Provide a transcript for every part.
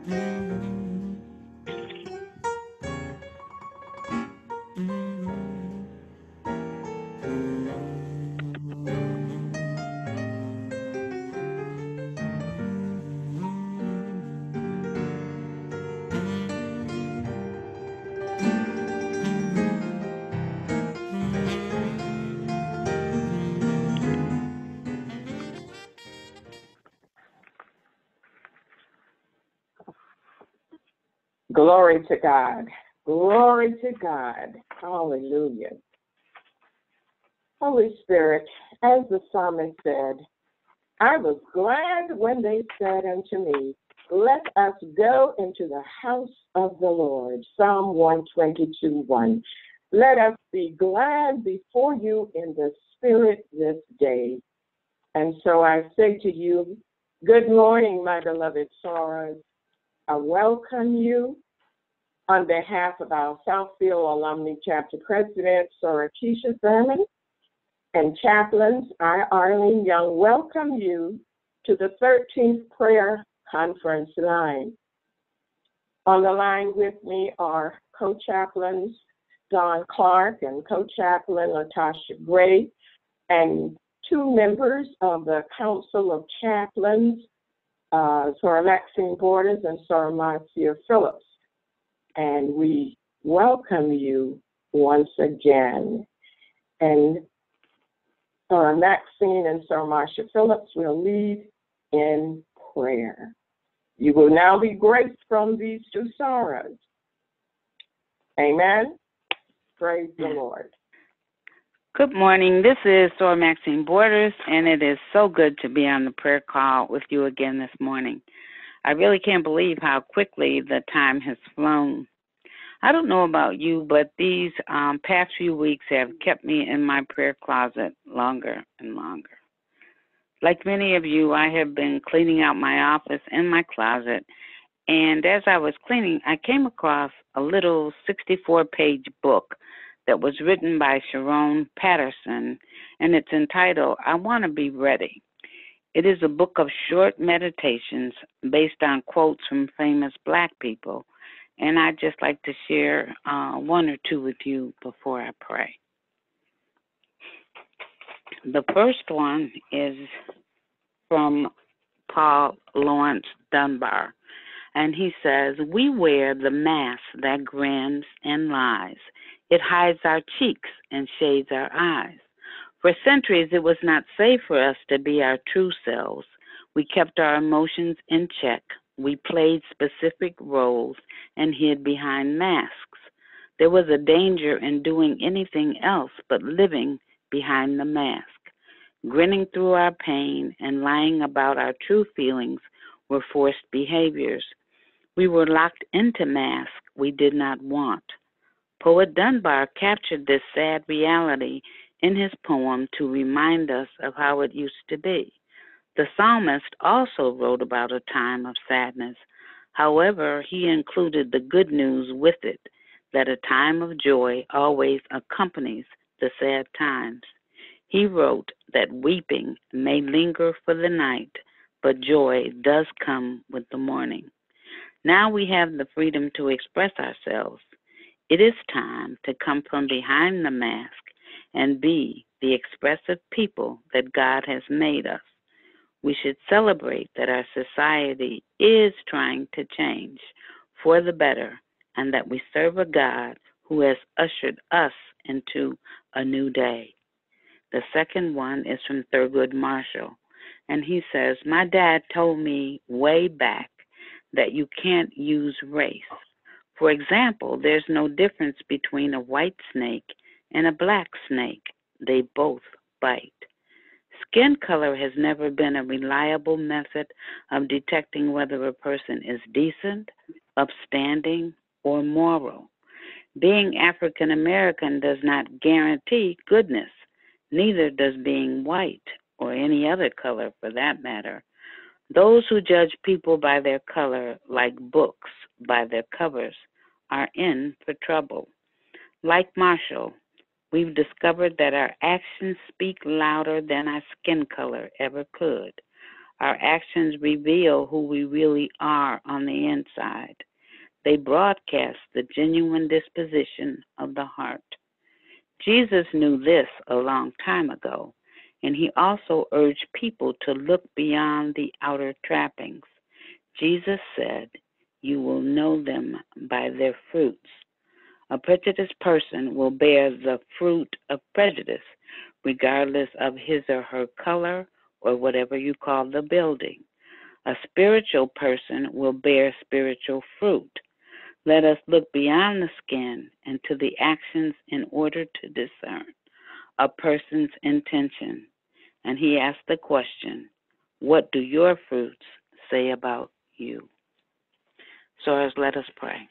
Glory to God. Glory to God. Hallelujah. Holy Spirit, as the psalmist said, I was glad when they said unto me, let us go into the house of the Lord. Psalm 122:1. Let us be glad before you in the Spirit this day. And so I say to you, good morning, my beloved Soras. I welcome you on behalf of our Southfield Alumni Chapter President, Sora Keisha Thurman, and chaplains, I, Arlene Young, welcome you to the 13th Prayer Conference line. On the line with me are co-chaplains Don Clark and co-chaplain Latasha Gray, and two members of the Council of Chaplains, Sora Maxine Borders and Sora Marcia Phillips. And we welcome you once again. And Sora Maxine and Sora Marcia Phillips will lead in prayer. You will now be graced from these two Soras. Amen. Praise the Lord. Good morning. This is Sora Maxine Borders, and it is so good to be on the prayer call with you again this morning. I really can't believe how quickly the time has flown. I don't know about you, but these past few weeks have kept me in my prayer closet longer and longer. Like many of you, I have been cleaning out my office and my closet, and as I was cleaning, I came across a little 64-page book that was written by Sharon Patterson, and it's entitled, I Want to Be Ready. It is a book of short meditations based on quotes from famous Black people, and I'd just like to share one or two with you before I pray. The first one is from Paul Laurence Dunbar, and he says, we wear the mask that grins and lies. It hides our cheeks and shades our eyes. For centuries, it was not safe for us to be our true selves. We kept our emotions in check. We played specific roles and hid behind masks. There was a danger in doing anything else but living behind the mask. Grinning through our pain and lying about our true feelings were forced behaviors. We were locked into masks we did not want. Poet Dunbar captured this sad reality in his poem to remind us of how it used to be. The psalmist also wrote about a time of sadness. However, he included the good news with it, that a time of joy always accompanies the sad times. He wrote that weeping may linger for the night, but joy does come with the morning. Now we have the freedom to express ourselves. It is time to come from behind the mask and be the expressive people that God has made us. We should celebrate that our society is trying to change for the better and that we serve a God who has ushered us into a new day. The second one is from Thurgood Marshall, and he says, my dad told me way back that you can't use race. For example, there's no difference between a white snake and a black snake. They both bite. Skin color has never been a reliable method of detecting whether a person is decent, upstanding, or moral. Being African American does not guarantee goodness. Neither does being white, or any other color for that matter. Those who judge people by their color, like books by their covers, are in for trouble. Like Marshall, we've discovered that our actions speak louder than our skin color ever could. Our actions reveal who we really are on the inside. They broadcast the genuine disposition of the heart. Jesus knew this a long time ago, and he also urged people to look beyond the outer trappings. Jesus said, "You will know them by their fruits." A prejudiced person will bear the fruit of prejudice, regardless of his or her color or whatever you call the building. A spiritual person will bear spiritual fruit. Let us look beyond the skin and to the actions in order to discern a person's intention. And he asked the question, what do your fruits say about you? So let us pray.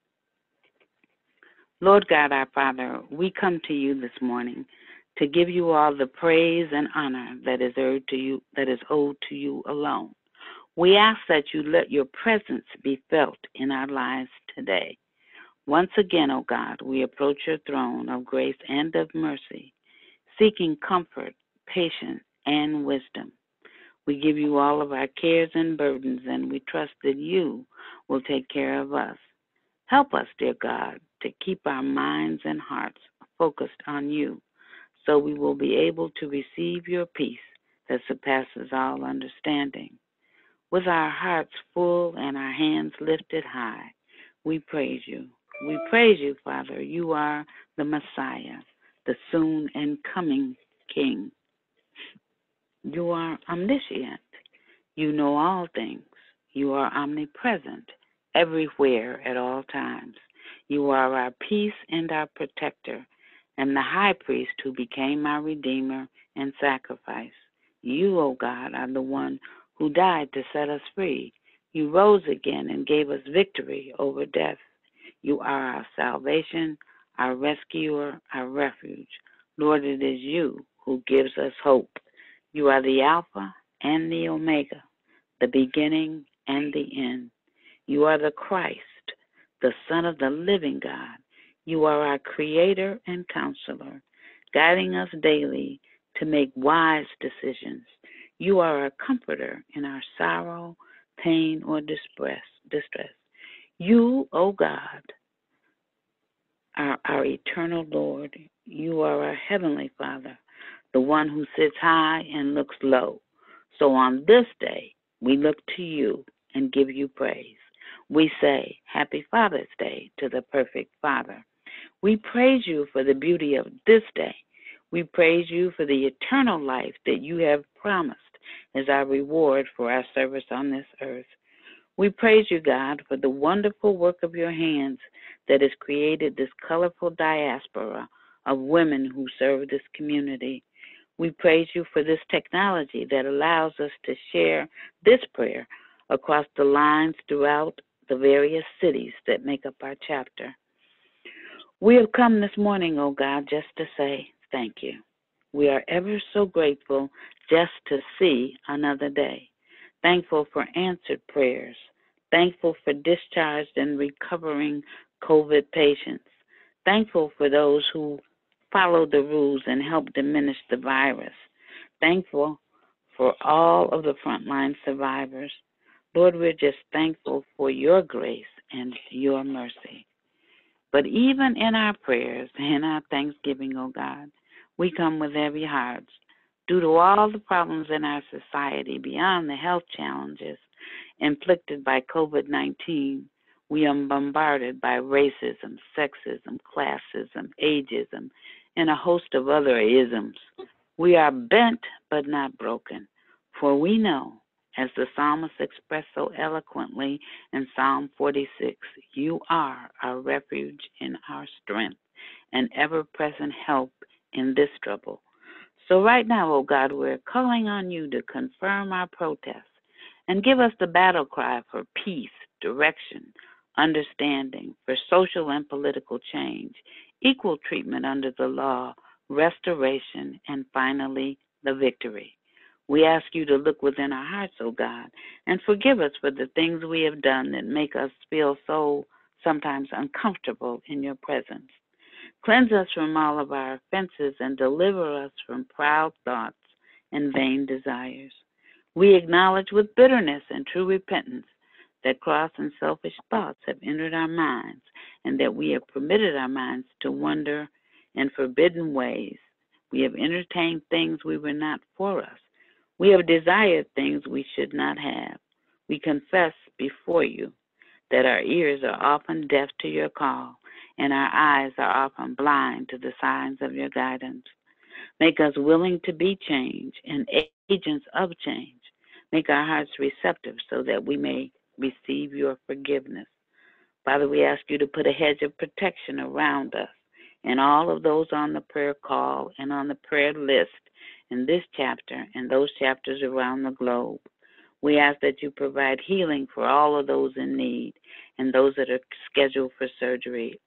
Lord God, our Father, we come to you this morning to give you all the praise and honor that is owed to you alone. We ask that you let your presence be felt in our lives today. Once again, O God, we approach your throne of grace and of mercy, seeking comfort, patience, and wisdom. We give you all of our cares and burdens, and we trust that you will take care of us. Help us, dear God, to keep our minds and hearts focused on you, so we will be able to receive your peace that surpasses all understanding. With our hearts full and our hands lifted high, we praise you. We praise you, Father. You are the Messiah, the soon and coming King. You are omniscient. You know all things. You are omnipresent, everywhere at all times. You are our peace and our protector, and the high priest who became our redeemer and sacrifice. You, O God, are the one who died to set us free. You rose again and gave us victory over death. You are our salvation, our rescuer, our refuge. Lord, it is you who gives us hope. You are the Alpha and the Omega, the beginning and the end. You are the Christ, the Son of the living God. You are our Creator and Counselor, guiding us daily to make wise decisions. You are our comforter in our sorrow, pain, or distress. You, O God, are our eternal Lord. You are our heavenly Father, the one who sits high and looks low. So on this day, we look to you and give you praise. We say, Happy Father's Day to the perfect Father. We praise you for the beauty of this day. We praise you for the eternal life that you have promised as our reward for our service on this earth. We praise you, God, for the wonderful work of your hands that has created this colorful diaspora of women who serve this community. We praise you for this technology that allows us to share this prayer across the lines throughout the various cities that make up our chapter. We have come this morning, oh God, just to say thank you. We are ever so grateful just to see another day. Thankful for answered prayers. Thankful for discharged and recovering COVID patients. Thankful for those who followed the rules and helped diminish the virus. Thankful for all of the frontline survivors. Lord, we're just thankful for your grace and your mercy. But even in our prayers and our thanksgiving, oh God, we come with heavy hearts. Due to all the problems in our society beyond the health challenges inflicted by COVID-19, we are bombarded by racism, sexism, classism, ageism, and a host of other isms. We are bent but not broken, for we know, as the psalmist expressed so eloquently in Psalm 46, you are our refuge and our strength, an ever-present help in this trouble. So right now, oh God, we're calling on you to confirm our protests and give us the battle cry for peace, direction, understanding, for social and political change, equal treatment under the law, restoration, and finally, the victory. We ask you to look within our hearts, oh God, and forgive us for the things we have done that make us feel so sometimes uncomfortable in your presence. Cleanse us from all of our offenses and deliver us from proud thoughts and vain desires. We acknowledge with bitterness and true repentance that cross and selfish thoughts have entered our minds, and that we have permitted our minds to wander in forbidden ways. We have entertained things we were not for us. We have desired things we should not have. We confess before you that our ears are often deaf to your call, and our eyes are often blind to the signs of your guidance. Make us willing to be changed and agents of change. Make our hearts receptive so that we may receive your forgiveness. Father, we ask you to put a hedge of protection around us and all of those on the prayer call and on the prayer list in this chapter and those chapters around the globe. We ask that you provide healing for all of those in need and those that are scheduled for surgery.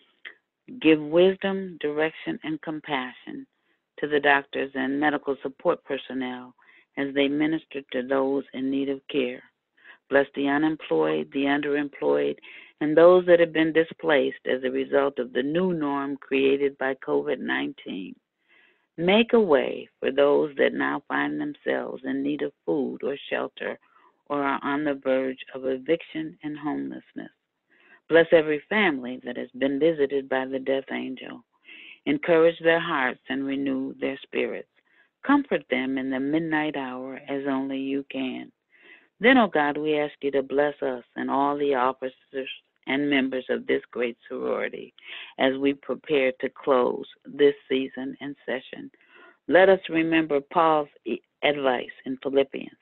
Give wisdom, direction, and compassion to the doctors and medical support personnel as they minister to those in need of care. Bless the unemployed, the underemployed, and those that have been displaced as a result of the new norm created by COVID-19. Make a way for those that now find themselves in need of food or shelter or are on the verge of eviction and homelessness. Bless every family that has been visited by the death angel. Encourage their hearts and renew their spirits. Comfort them in the midnight hour as only you can. Then, O God, we ask you to bless us and all the officers and members of this great sorority as we prepare to close this season and session. Let us remember Paul's advice in Philippians.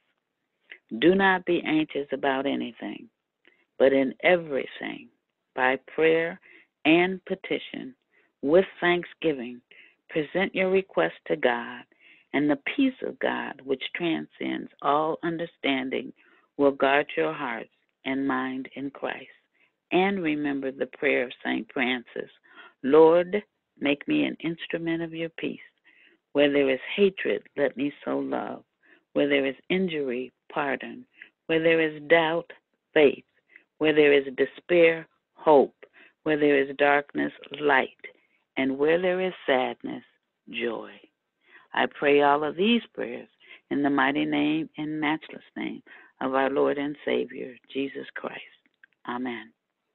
Do not be anxious about anything, but in everything, by prayer and petition, with thanksgiving, present your requests to God, and the peace of God, which transcends all understanding, will guard your hearts and mind in Christ. And remember the prayer of St. Francis, Lord, make me an instrument of your peace. Where there is hatred, let me sow love. Where there is injury, pardon. Where there is doubt, faith. Where there is despair, hope. Where there is darkness, light. And where there is sadness, joy. I pray all of these prayers in the mighty name and matchless name of our Lord and Savior, Jesus Christ. Amen.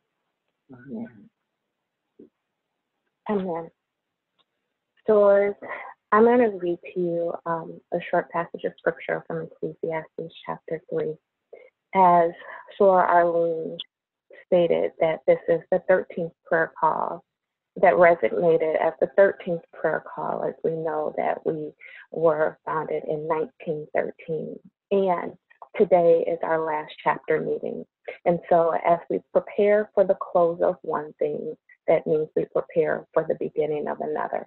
Amen. Amen. So I'm going to read to you a short passage of scripture from Ecclesiastes chapter 3. As Sora Arlene stated, that this is the 13th prayer call that resonated as the 13th prayer call, as we know that we were founded in 1913. And today is our last chapter meeting. And so as we prepare for the close of one thing, that means we prepare for the beginning of another.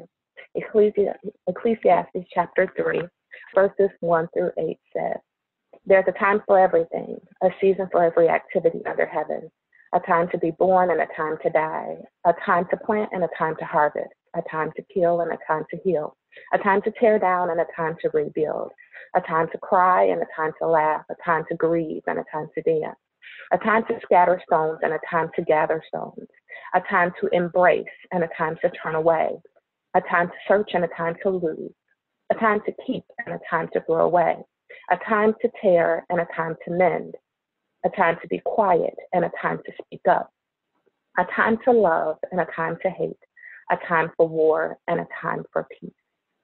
Ecclesiastes chapter 3, verses 1 through 8 says, there's a time for everything, a season for every activity under heaven, a time to be born and a time to die, a time to plant and a time to harvest, a time to kill and a time to heal, a time to tear down and a time to rebuild, a time to cry and a time to laugh, a time to grieve and a time to dance, a time to scatter stones and a time to gather stones, a time to embrace and a time to turn away, a time to search and a time to lose, a time to keep and a time to throw away, a time to tear and a time to mend, a time to be quiet and a time to speak up, a time to love and a time to hate, a time for war and a time for peace.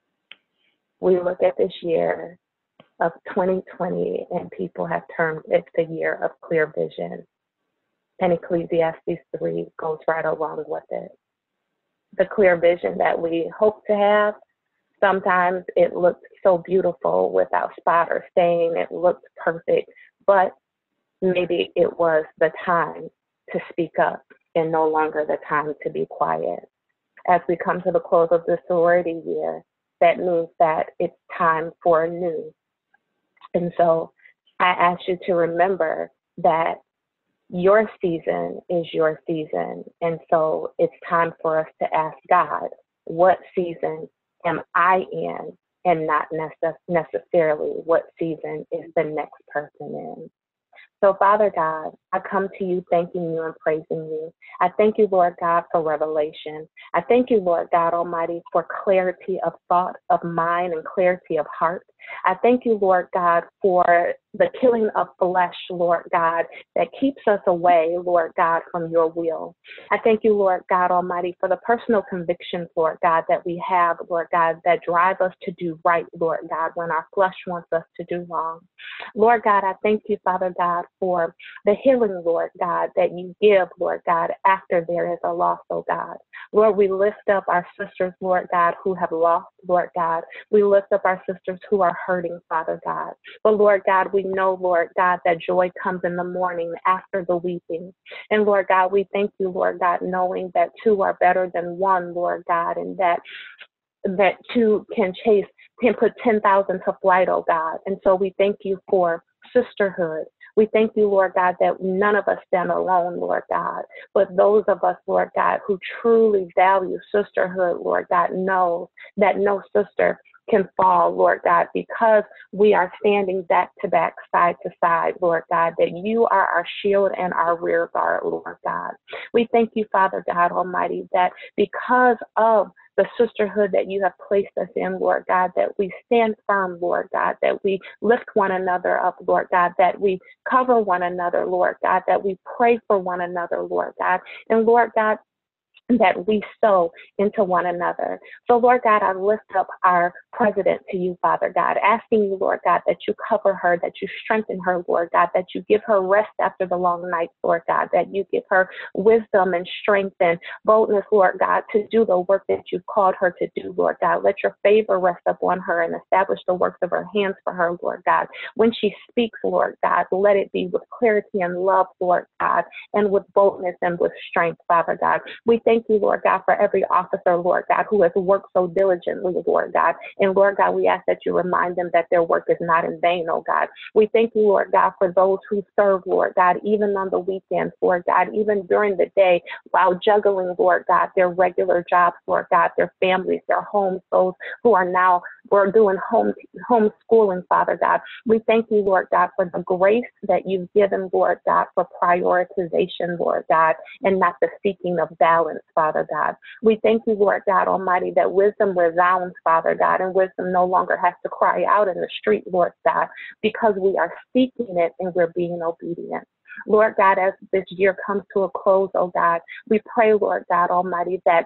We look at this year of 2020 and people have termed it the year of clear vision. And Ecclesiastes 3 goes right along with it. The clear vision that we hope to have, sometimes it looks so beautiful without spot or stain, it looks perfect, but maybe it was the time to speak up and no longer the time to be quiet. As we come to the close of the sorority year, that means that it's time for a new. And so I ask you to remember that your season is your season. And so it's time for us to ask God, what season am I in? And not necessarily what season is the next person in. So Father God, I come to you thanking you and praising you. I thank you, Lord God, for revelation. I thank you, Lord God Almighty, for clarity of thought, of mind, and clarity of heart. I thank you, Lord God, for the killing of flesh, Lord God, that keeps us away, Lord God, from your will. I thank you, Lord God Almighty, for the personal convictions, Lord God, that we have, Lord God, that drive us to do right, Lord God, when our flesh wants us to do wrong. Lord God, I thank you, Father God, for the healing, Lord God, that you give, Lord God, after there is a loss, oh God. Lord, we lift up our sisters, Lord God, who have lost, Lord God. We lift up our sisters who are hurting, Father God. But Lord God, we know, Lord God, that joy comes in the morning after the weeping. And Lord God, we thank you, Lord God, knowing that two are better than one, Lord God, and that two can put 10,000 to flight, oh God. And so we thank you for sisterhood. We thank you, Lord God, that none of us stand alone, Lord God, but those of us, Lord God, who truly value sisterhood, Lord God, know that no sister can fall, Lord God, because we are standing back to back, side to side, Lord God, that you are our shield and our rear guard, Lord God. We thank you, Father God Almighty, that because of the sisterhood that you have placed us in, Lord God, that we stand firm, Lord God, that we lift one another up, Lord God, that we cover one another, Lord God, that we pray for one another, Lord God, and Lord God, that we sow into one another. So, Lord God, I lift up our president to you, Father God, asking you, Lord God, that you cover her, that you strengthen her, Lord God, that you give her rest after the long nights, Lord God, that you give her wisdom and strength and boldness, Lord God, to do the work that you've called her to do, Lord God. Let your favor rest upon her and establish the works of her hands for her, Lord God. When she speaks, Lord God, let it be with clarity and love, Lord God, and with boldness and with strength, Father God. We thank you, Lord God, for every officer, Lord God, who has worked so diligently, Lord God. And Lord God, we ask that you remind them that their work is not in vain, oh God. We thank you, Lord God, for those who serve, Lord God, even on the weekends, Lord God, even during the day, while juggling, Lord God, their regular jobs, Lord God, their families, their homes, those who are now doing homeschooling, Father God. We thank you, Lord God, for the grace that you've given, Lord God, for prioritization, Lord God, and not the seeking of balance, Father God. We thank you, Lord God Almighty, that wisdom resounds, Father God, and wisdom no longer has to cry out in the street, Lord God, because we are seeking it and we're being obedient. Lord God, as this year comes to a close, oh God, we pray, Lord God Almighty, that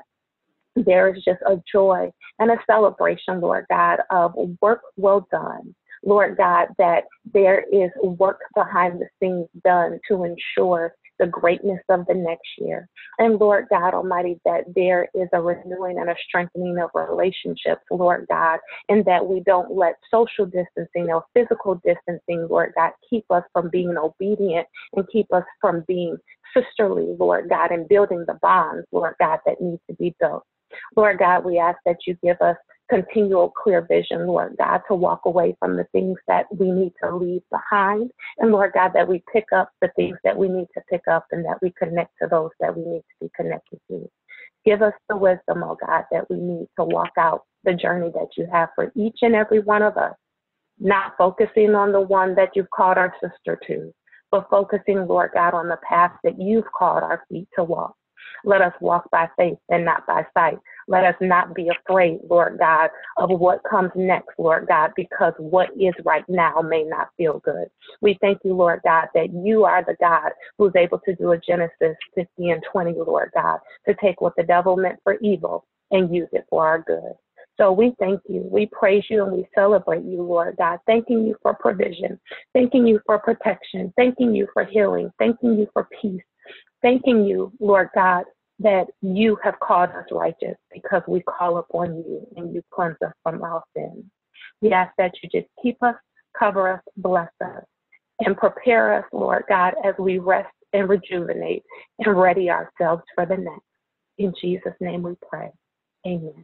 there is just a joy and a celebration, Lord God, of work well done. Lord God, that there is work behind the scenes done to ensure the greatness of the next year. And Lord God Almighty, that there is a renewing and a strengthening of relationships, Lord God, and that we don't let social distancing or physical distancing, Lord God, keep us from being obedient and keep us from being sisterly, Lord God, and building the bonds, Lord God, that need to be built. Lord God, we ask that you give us continual clear vision, Lord God, to walk away from the things that we need to leave behind. And Lord God, that we pick up the things that we need to pick up and that we connect to those that we need to be connected to. Give us the wisdom, oh God, that we need to walk out the journey that you have for each and every one of us, not focusing on the one that you've called our sister to, but focusing, Lord God, on the path that you've called our feet to walk. Let us walk by faith and not by sight. Let us not be afraid, Lord God, of what comes next, Lord God, because what is right now may not feel good. We thank you, Lord God, that you are the God who's able to do a Genesis 50 and 20, Lord God, to take what the devil meant for evil and use it for our good. So we thank you, we praise you, and we celebrate you, Lord God, thanking you for provision, thanking you for protection, thanking you for healing, thanking you for peace. Thanking you, Lord God, that you have called us righteous because we call upon you and you cleanse us from our sins. We ask that you just keep us, cover us, bless us, and prepare us, Lord God, as we rest and rejuvenate and ready ourselves for the next. In Jesus' name we pray. Amen.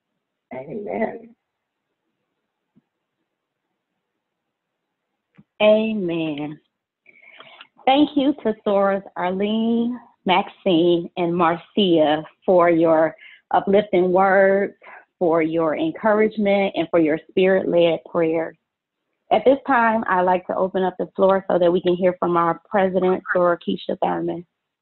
Amen. Amen. Thank you to Sora's Arlene, Maxine, and Marcia for your uplifting words, for your encouragement, and for your spirit-led prayers. At this time, I'd like to open up the floor so that we can hear from our president, Soror Keisha Thurman.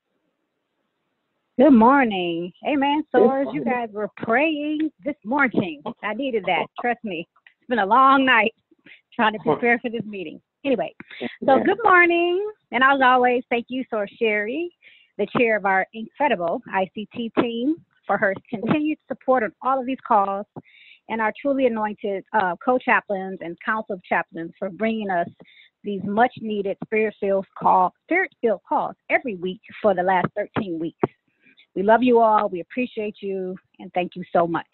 Good morning. Amen. Sorors, you guys were praying this morning. I needed that. Trust me. It's been a long night trying to prepare for this meeting. Anyway, so good morning. And as always, thank you, Soror Sherry, the chair of our incredible ICT team, for her continued support on all of these calls, and our truly anointed co-chaplains and council of chaplains for bringing us these much-needed spirit-filled calls every week for the last 13 weeks. We love you all. We appreciate you, and thank you so much.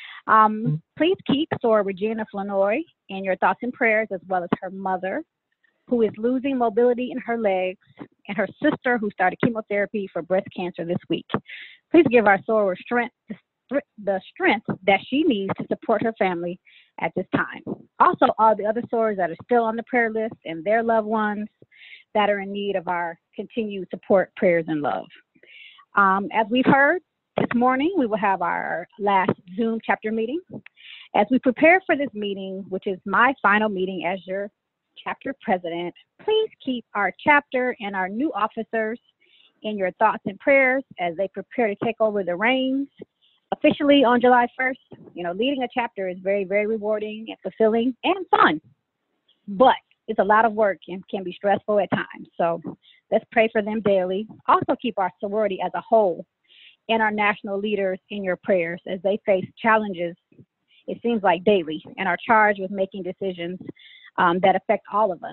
Please keep Soror Regina Flanoy in your thoughts and prayers, as well as her mother, who is losing mobility in her legs, and her sister, who started chemotherapy for breast cancer this week. Please give our Soror the strength that she needs to support her family at this time. Also, all the other Sorors that are still on the prayer list and their loved ones that are in need of our continued support, prayers, and love. As we've heard, this morning we will have our last Zoom chapter meeting. As we prepare for this meeting, which is my final meeting as your chapter president, please keep our chapter and our new officers in your thoughts and prayers as they prepare to take over the reins officially on July 1st. You know, leading a chapter is very, very rewarding and fulfilling and fun, but it's a lot of work and can be stressful at times. So let's pray for them daily. Also keep our sorority as a whole and our national leaders in your prayers as they face challenges, it seems like daily, and are charged with making decisions that affect all of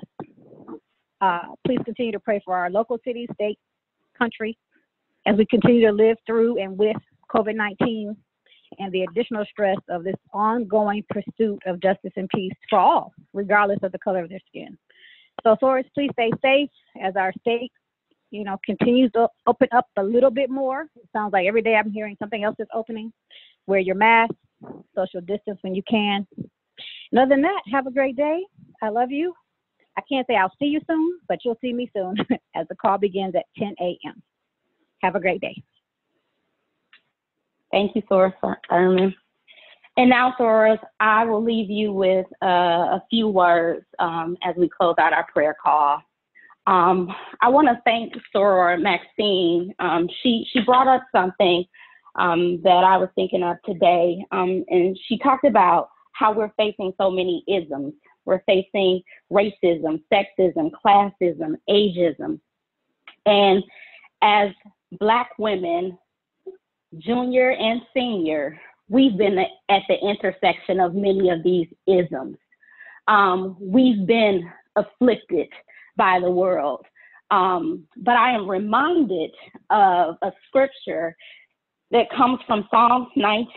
us. Please continue to pray for our local city, state, country, as we continue to live through and with COVID-19 and the additional stress of this ongoing pursuit of justice and peace for all, regardless of the color of their skin. So, Sorors, please stay safe as our state, continues to open up a little bit more. It sounds like every day I'm hearing something else is opening. Wear your mask, social distance when you can. And other than that, have a great day. I love you. I can't say I'll see you soon, but you'll see me soon as the call begins at 10 a.m. Have a great day. Thank you, Soror Thurman. And now, Sorors, I will leave you with a few words as we close out our prayer call. I want to thank Soror Maxine. She brought up something that I was thinking of today, and she talked about how we're facing so many isms. We're facing racism, sexism, classism, ageism. And as Black women, junior and senior, we've been at the intersection of many of these isms. We've been afflicted by the world. But I am reminded of a scripture that comes from Psalms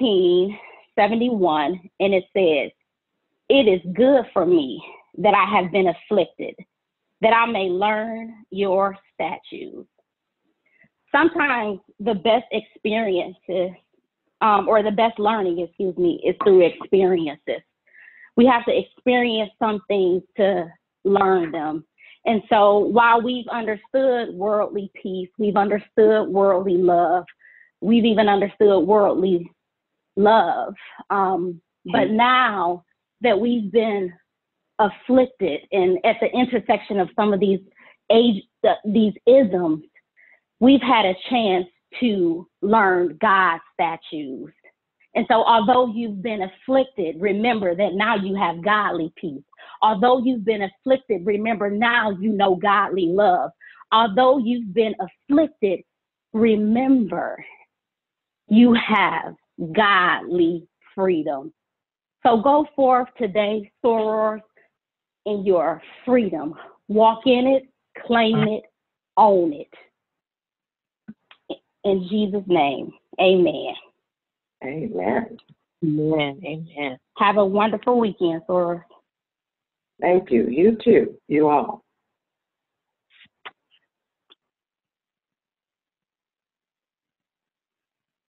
19:71, and it says, "It is good for me that I have been afflicted, that I may learn your statutes." Sometimes the best experiences, or the best learning, is through experiences. We have to experience some things to learn them. And so while we've understood worldly peace, we've understood worldly love, we've even understood worldly love. But now that we've been afflicted and at the intersection of some of these isms, we've had a chance to learn God's statutes. And so although you've been afflicted, remember that now you have godly peace. Although you've been afflicted, remember now you know godly love. Although you've been afflicted, remember you have godly freedom. So go forth today, sorors, in your freedom. Walk in it, claim it, own it. In Jesus' name, amen. Amen. Amen. Amen. Have a wonderful weekend, sorors. Thank you. You too. You all.